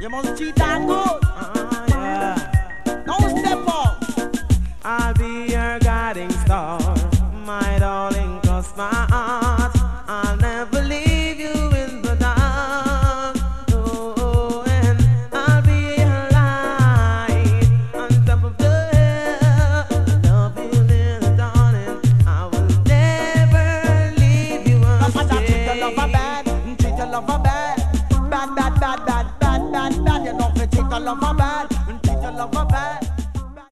You must cheat and good. Yeah. Don't step up. I'll be your guiding star, my darling, cross my heart. I'll never leave you in the dark. Oh, and I'll be your light on top of the hill. Love you, little darling. I will never leave you Papa, treat your astray. lover bad. Treat your lover bad. Bad, bad, bad, bad, bad, bad, bad. You know, treat your lover bad.